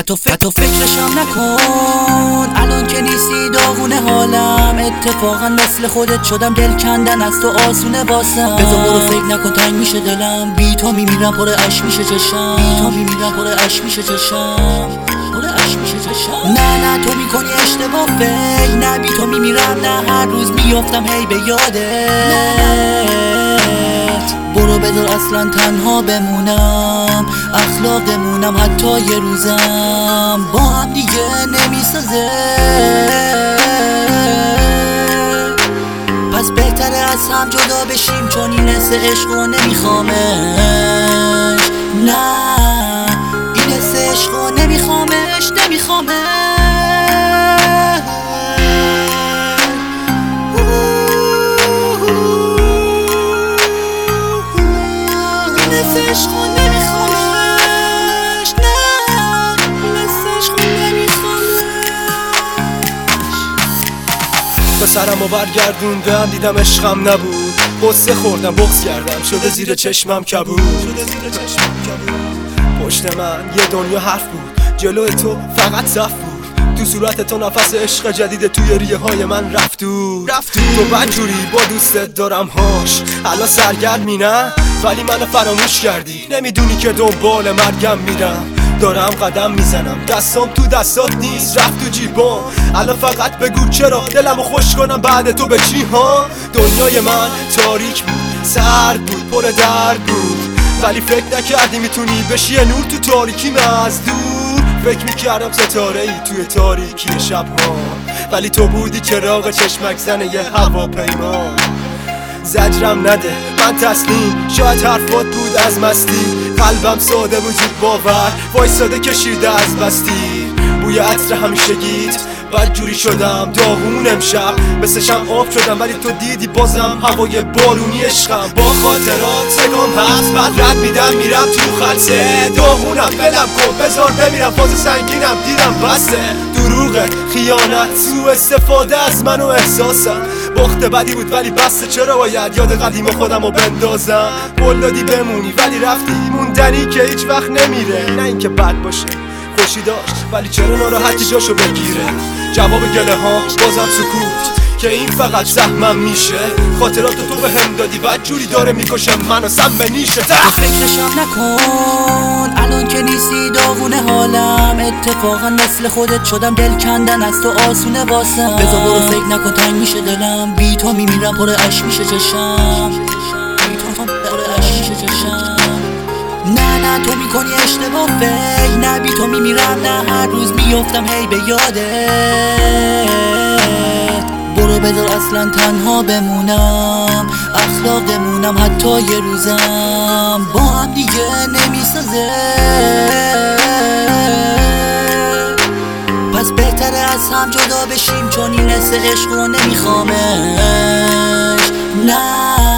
حتی فکرشم نکن الان که نیستی داغونه حالم. اتفاقا مثل خودت شدم، دل کندن از تو آسونه واسم. بذار برو فکر نکن تنگ میشه دلم، بی تو میمیرم پر عشق میشه چشم. نه تو میکنی اشتباه فکر، نه بی تو میمیرم، نه هر روز میافتم هی به یادت. برو بذار اصلا تنها بمونم، اخلاقمونم حتی یه روزم با هم دیگه نمیسازه. پس بهتره از هم جدا بشیم، چون این حس عشقو نمیخوامش. نه این حس عشقو نمیخوامش. سرمو برگردوندم دیدم عشقم نبود، غصه خوردم بغض کردم شده زیر چشمم کبود. پشت من یه دنیا حرف بود، جلوی تو فقط صف بود. تو صورت تو نفس عشق جدید توی ریه های من رفت تو بدجوری با دوستت دارم هاش. الان سرگرمی نه ولی منو فراموش کردی، نمیدونی که دنبال مرگم میرم. دارم قدم میزنم دستام تو دستات نیست، رفت تو جیبام. الان فقط بگو چرا دلمو خوش کنم بعد تو به چی ها. دنیای من تاریک بود، سرد بود، پر درد بود، ولی فکر نکردی میتونی بشی یه نور تو تاریکی از دور. فکر میکردم ستاره ای توی تاریکی شبها، ولی تو بودی چراغ چشمک زن یه هواپیما. زجرم نده من تسلیم، شاید حرفات بود از مستی. قلبم ساده وجود باور وایساده کشیده از بستی. بوی عطر همیشگیت بدجوری شدم داغون امشب، مثل شم آب شدم ولی تو دیدی بازم هوای بارونی عشقم. با خاطرات سگام هست بعد رد میدم میرم تو خلصه. داغونم ولم کن بذار بمیرم، فاز سنگینم دیدم بسته. دروغه خیانت سوء استفاده از من و احساسم. بخت بدی بود ولی بسته، چرا باید یاد قدیم خودم رو بندازم. بلدی بمونی ولی رفتی، موندنی که هیچ وقت نمیره. نه اینکه بد باشه خوشی داشت ولی چرا ناراحتی جاشو بگیره. جواب گله ها بازم سکوت که این فقط زحمم میشه. خاطرات تو به هم دادی بدجوری داره میکشه منو سم به نیشه. فکرشم نکن الان که نیستی داغونه حالم. اتفاقا مثل خودت شدم، دل کندن از تو آسونه واسم. بذار برو فکر نکن تنگ میشه دلم، بی تو میمیرم پر عشق میشه چشم. نه تو میکنی اشتباه فکر، نه بی تو میمیرم، نه هر روز میافتم هی به یادت. برو بذار اصلا تنها بمونم، اخلاقمونم حتی یه روزم با هم دیگه نمیسازه. پس بهتره از هم جدا بشیم، چون این حس عشقو نمیخوامش. نه